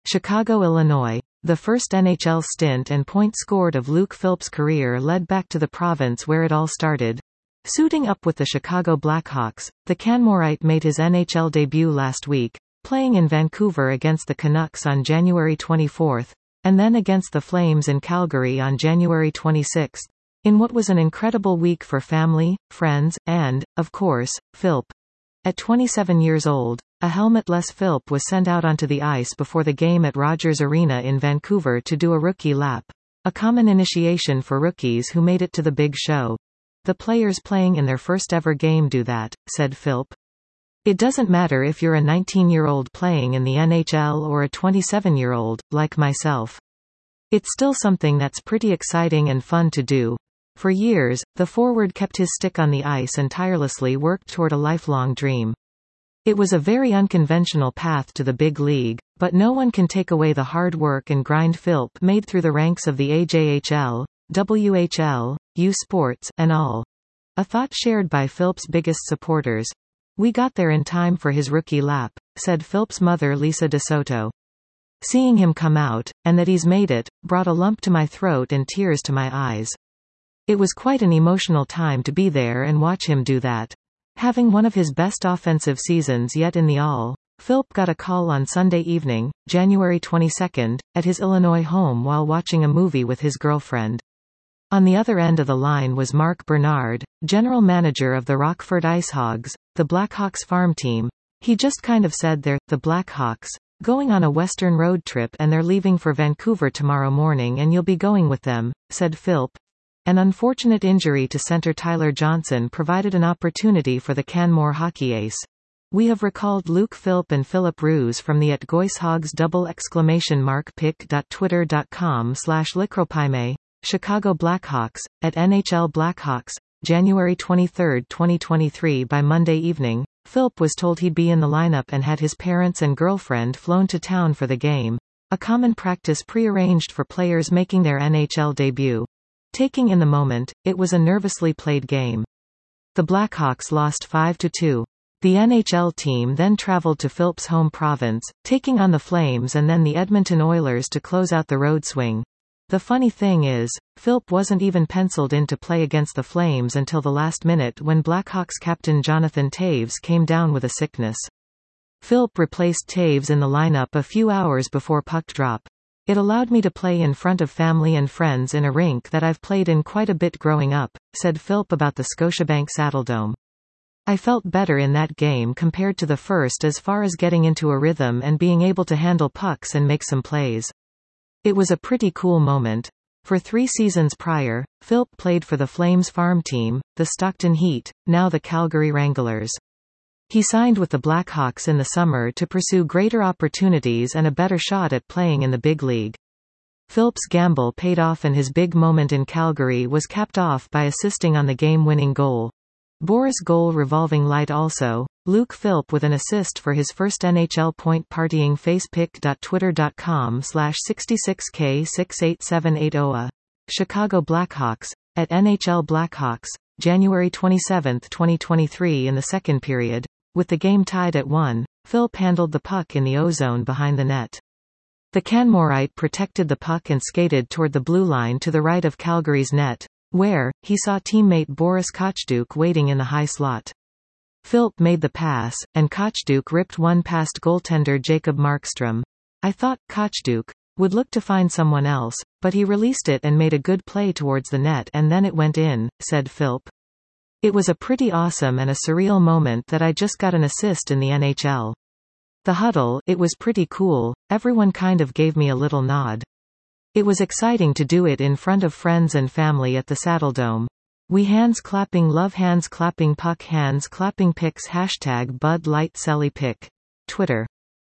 Chicago, Illinois. The first NHL stint and points scored of Luke Philp's career led back to the province where it all started. Suiting up with the Chicago Blackhawks, the Canmorite made his NHL debut last week, playing in Vancouver against the Canucks on January 24, and then against the Flames in Calgary on January 26, in what was an incredible week for family, friends, and, of course, Philp. At 27 years old, a helmetless Philp was sent out onto the ice before the game at Rogers Arena in Vancouver to do a rookie lap, a common initiation for rookies who made it to the big show. The players playing in their first ever game do that, said Philp. It doesn't matter if you're a 19-year-old playing in the NHL or a 27-year-old, like myself. It's still something that's pretty exciting and fun to do. For years, the forward kept his stick on the ice and tirelessly worked toward a lifelong dream. It was a very unconventional path to the big league, but no one can take away the hard work and grind Philp made through the ranks of the AJHL, WHL, U Sports, and all. A thought shared by Philp's biggest supporters. We got there in time for his rookie lap, said Philp's mother Lisa DeSoto. Seeing him come out, and that he's made it, brought a lump to my throat and tears to my eyes. It was quite an emotional time to be there and watch him do that. Having one of his best offensive seasons yet in the All, Philp got a call on Sunday evening, January 22, at his Illinois home while watching a movie with his girlfriend. On the other end of the line was Mark Bernard, general manager of the Rockford IceHogs, the Blackhawks farm team. He just kind of said they're, the Blackhawks, going on a western road trip and they're leaving for Vancouver tomorrow morning and you'll be going with them, said Philp. An unfortunate injury to center Tyler Johnson provided an opportunity for the Canmore hockey ace. We have recalled Luke Philp and Philip Roos from the @GoiceHogs !pic.twitter.com/Licropime, Chicago Blackhawks, at NHL Blackhawks, January 23, 2023. By Monday evening, Philp was told he'd be in the lineup and had his parents and girlfriend flown to town for the game, a common practice prearranged for players making their NHL debut. Taking in the moment, it was a nervously played game. The Blackhawks lost 5-2. The NHL team then traveled to Philp's home province, taking on the Flames and then the Edmonton Oilers to close out the road swing. The funny thing is, Philp wasn't even penciled in to play against the Flames until the last minute when Blackhawks captain Jonathan Toews came down with a sickness. Philp replaced Toews in the lineup a few hours before puck drop. It allowed me to play in front of family and friends in a rink that I've played in quite a bit growing up, said Philp about the Scotiabank Saddledome. I felt better in that game compared to the first as far as getting into a rhythm and being able to handle pucks and make some plays. It was a pretty cool moment. For 3 seasons prior, Philp played for the Flames farm team, the Stockton Heat, now the Calgary Wranglers. He signed with the Blackhawks in the summer to pursue greater opportunities and a better shot at playing in the big league. Philp's gamble paid off and his big moment in Calgary was capped off by assisting on the game-winning goal. Boris goal revolving light also, Luke Philp with an assist for his first NHL point partying face pic.twitter.com/66K68780. Chicago Blackhawks, at NHL Blackhawks, January 27, 2023. In the second period, with the game tied at 1, Philp handled the puck in the O-zone behind the net. The Canmorite protected the puck and skated toward the blue line to the right of Calgary's net, where he saw teammate Boris Kochduk waiting in the high slot. Philp made the pass, and Kochduk ripped one past goaltender Jacob Markstrom. I thought Kochduk would look to find someone else, but he released it and made a good play towards the net and then it went in, said Philp. It was a pretty awesome and a surreal moment that I just got an assist in the NHL. The huddle, it was pretty cool, everyone kind of gave me a little nod. It was exciting to do it in front of friends and family at the Saddledome. We hands clapping love hands clapping puck hands clapping pics #Bud Light Selly Pic. Twitter.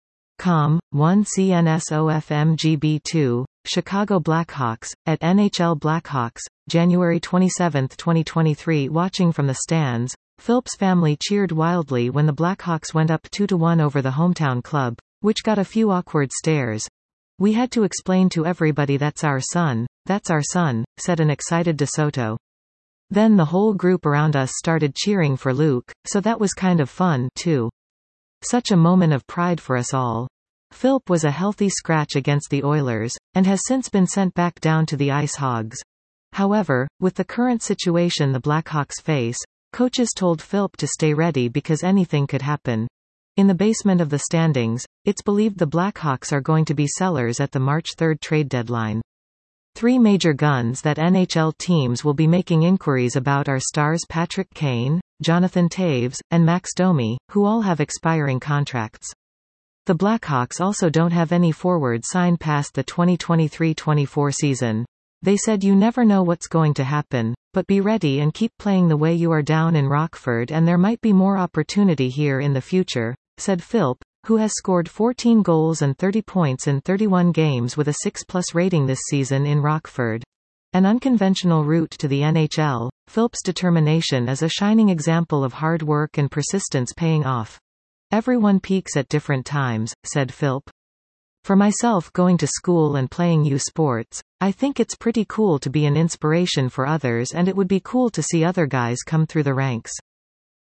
1CNSOFMGB2, Chicago Blackhawks, at NHL Blackhawks, January 27, 2023. Watching from the stands, Philp's family cheered wildly when the Blackhawks went up 2-1 over the hometown club, which got a few awkward stares. We had to explain to everybody that's our son, said an excited DeSoto. Then the whole group around us started cheering for Luke, so that was kind of fun, too. Such a moment of pride for us all. Philp was a healthy scratch against the Oilers, and has since been sent back down to the Ice Hogs. However, with the current situation the Blackhawks face, coaches told Philp to stay ready because anything could happen. In the basement of the standings, it's believed the Blackhawks are going to be sellers at the March 3 trade deadline. Three major guns that NHL teams will be making inquiries about are stars Patrick Kane, Jonathan Toews, and Max Domi, who all have expiring contracts. The Blackhawks also don't have any forward signed past the 2023-24 season. They said you never know what's going to happen, but be ready and keep playing the way you are down in Rockford and there might be more opportunity here in the future, said Philp, who has scored 14 goals and 30 points in 31 games with a 6+ rating this season in Rockford. An unconventional route to the NHL, Philp's determination is a shining example of hard work and persistence paying off. Everyone peaks at different times, said Philp. For myself, going to school and playing U Sports, I think it's pretty cool to be an inspiration for others and it would be cool to see other guys come through the ranks.